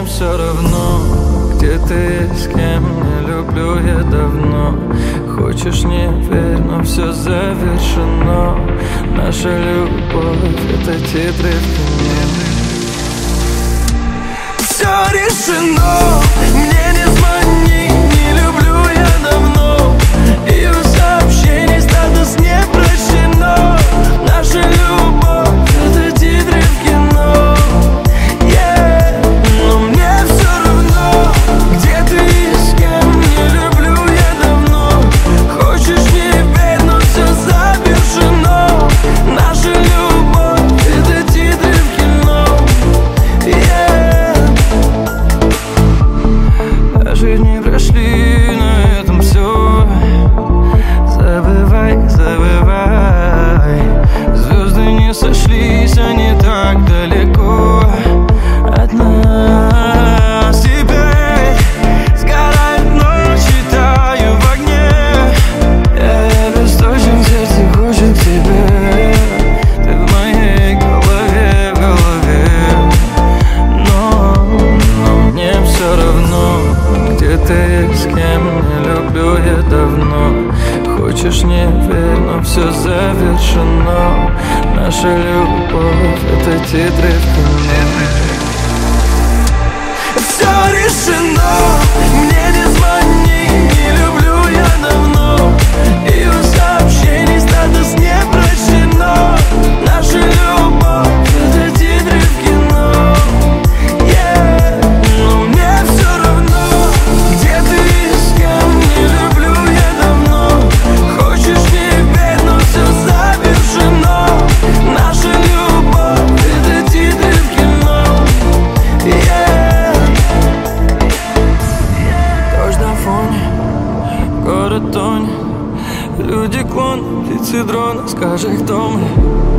мне все равно, где ты и с кем, не люблю я давно. Хочешь, не верь, но все завершено. Наша любовь — это титры в кино. Все решено, мне не звони, не люблю я давно. Ее сообщений статус не прощено. Наша любовь — это титры в кино. Но мне все равно, где ты и с кем, не люблю я давно. Хочешь, не верь, но все завершено. Наша любовь — это титры в кино. Даже не прошли, на этом все. Забывай, забывай. Звезды не сошлись, они так далеко от нас. Теперь сгорает ночь, таю в огне. Я бесточен, сердце хочет к тебе. Ты в моей голове, в голове. Но мне все равно, где ты и с кем, не люблю я давно. Хочешь, не верь, но все завершено. Наша любовь — это титры в кино. Все решено, мне не звони, не люблю я давно. Ее сообщений статус не прощено. Наша любовь — это титры в кино. Но мне все равно, где ты и с кем, не люблю я давно. Хочешь, не верь, но все завершено. Наша любовь — это титры в кино. Дождь на фоне, город тонет. Люди клон, птицы дрона, скажи, кто мы.